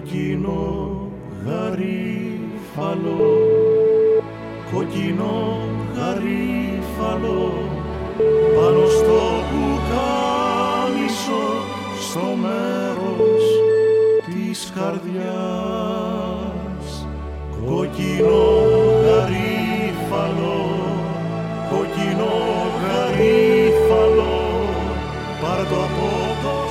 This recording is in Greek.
κόκκινο γαρίφαλο, κόκκινο γαρίφαλο, πάνω στο πουκάμισο, στο μέρος της καρδιάς. Κόκκινο γαρίφαλο, κόκκινο γαρίφαλο, πάρ' το από το